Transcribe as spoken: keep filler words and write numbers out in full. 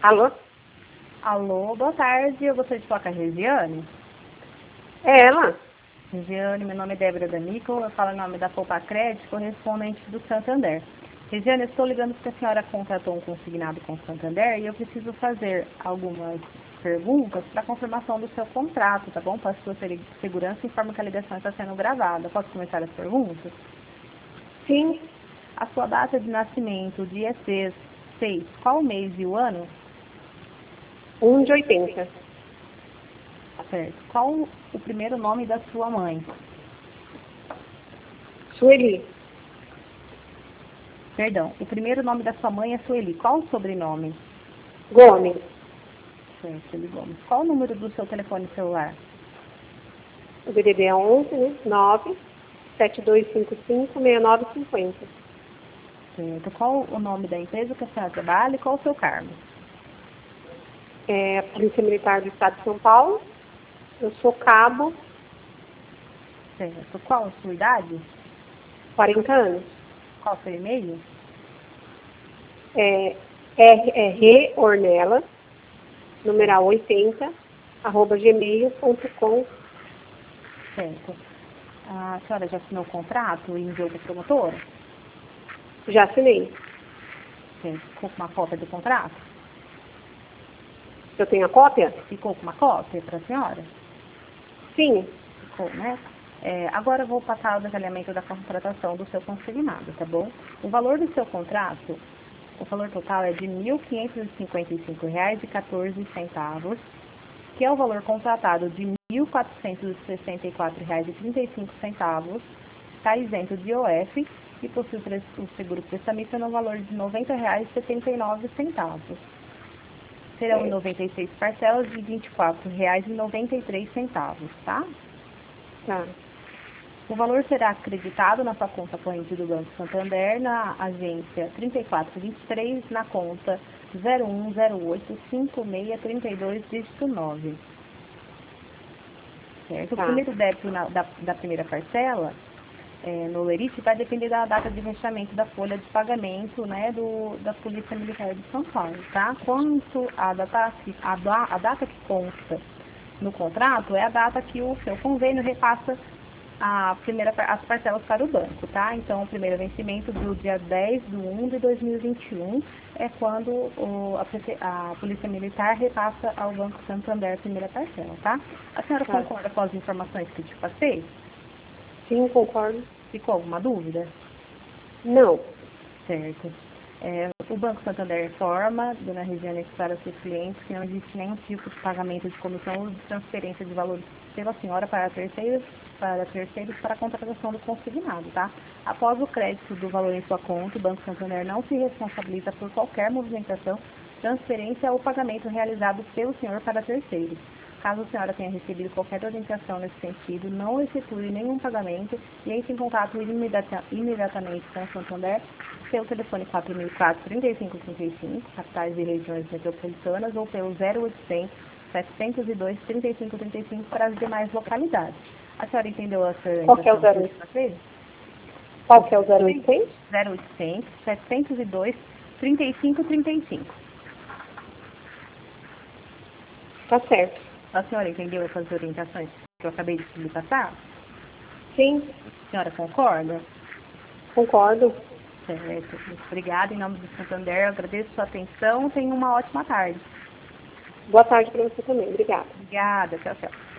Alô? Alô, boa tarde. Eu gostaria de falar com a Regiane. É ela? Regiane, meu nome é Débora D'Amico, eu falo em nome da Poupa Crédito, correspondente do Santander. Regiane, eu estou ligando porque a senhora contratou um consignado com o Santander e eu preciso fazer algumas perguntas para confirmação do seu contrato, tá bom? Para a sua segurança, informo que a ligação está sendo gravada. Posso começar as perguntas? Sim. A sua data de nascimento, o dia seis, qual o mês e o ano? um de oitenta. Tá certo. Qual o primeiro nome da sua mãe? Sueli. Perdão, o primeiro nome da sua mãe é Sueli. Qual o sobrenome? Gomes. Certo, Sueli Gomes. Qual o número do seu telefone celular? O D D D é onze, né? nove sete dois cinco cinco seis nove cinco zero. Certo. Qual o nome da empresa que a senhora trabalha e qual o seu cargo? É a Polícia Militar do Estado de São Paulo. Eu sou cabo, Certo. Qual a sua idade? quarenta anos. Qual o seu e-mail? É R R Ornella, numeral oitenta, arroba gmail ponto com. Certo. A senhora já assinou o contrato e enviou para a promotora? Já assinei. Certo. Ficou com uma cópia do contrato? Eu tenho a cópia? Ficou com uma cópia para a senhora? Sim. Ficou, né? É, agora eu vou passar o detalhamento da contratação do seu consignado, tá bom? O valor do seu contrato, o valor total é de mil quinhentos e cinquenta e cinco reais e quatorze centavos, que é o valor contratado de mil quatrocentos e sessenta e quatro reais e trinta e cinco centavos, está isento de I O F e possui o seguro prestamista no valor de noventa reais e setenta e nove centavos. Serão noventa e seis parcelas de vinte e quatro reais e noventa e três centavos, tá? Tá. O valor será acreditado na sua conta corrente do Banco Santander, na agência trinta e quatro vinte e três, na conta zero um zero oito cinco seis três dois, dígito nove. Certo? Tá. O primeiro débito na, da, da primeira parcela, é, no Lerite, vai depender da data de fechamento da folha de pagamento, né, do, da Polícia Militar de São Paulo, tá? Quanto a data, a, da- a data que consta no contrato é a data que o seu convênio repassa a primeira, as parcelas para o banco, tá? Então, o primeiro vencimento do dia dez de um de dois mil e vinte e um é quando o, a, Prece- a Polícia Militar repassa ao Banco Santander a primeira parcela, tá? A senhora Tá. concorda com as informações que te passei? Sim, concordo. Ficou alguma dúvida? Não. Certo. É, o Banco Santander informa, dona Regiane, para seus clientes que não existe nenhum tipo de pagamento de comissão ou de transferência de valores pela senhora para terceiros, para terceiros para a contratação do consignado, tá? Após o crédito do valor em sua conta, o Banco Santander não se responsabiliza por qualquer movimentação, transferência ou pagamento realizado pelo senhor para terceiros. Caso a senhora tenha recebido qualquer orientação nesse sentido, não efetue nenhum pagamento e entre em contato imediata, imediatamente com o Santander pelo telefone quatro mil e quatro, trinta e cinco trinta e cinco, capitais e regiões metropolitanas, ou pelo zero oitocentos, setecentos e dois, trinta e cinco trinta e cinco para as demais localidades. A senhora entendeu essa Qual que é o zero orientação que eu passei? Qual que é o zero oitocentos? zero oitocentos, setecentos e dois, trinta e cinco trinta e cinco. Tá certo. A senhora entendeu essas orientações que eu acabei de lhe passar? Sim, A senhora concorda? concordo. Certo. Muito obrigada. Em nome do Santander, eu agradeço a sua atenção. Tenha uma ótima tarde. Boa tarde para você também. Obrigada. Obrigada. Tchau, tchau.